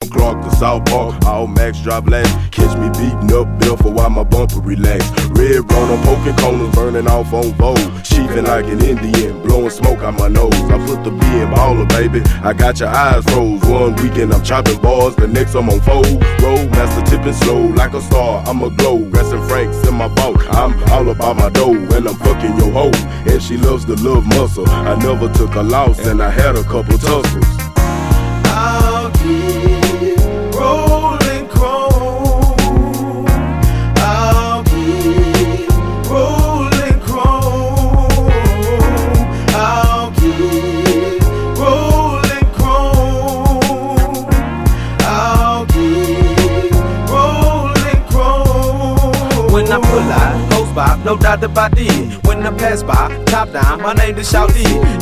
Clark to South Park, all max drop last. Catch me beating up Belfort while my bumper relax. Red run, I'm poking corners, burning off on Vogue. Sheeping like an Indian, blowing smoke out my nose. I put the B in baller, baby. I got your eyes froze. One weekend I'm chopping bars, the next I'm on fold. Road master tipping slow like a star. I'm a glow, Grassin Franks in my vault. I'm all about my dough, and I'm fucking your hoe. And she loves the love muscle. I never took a loss, and I had a couple tussles. I'll keep rolling chrome. I'll keep rolling chrome. I'll keep rolling chrome. I'll keep rolling chrome. When I pull out, hoes bop, no doubt about it. When I pass by, top down, my name is Shawty.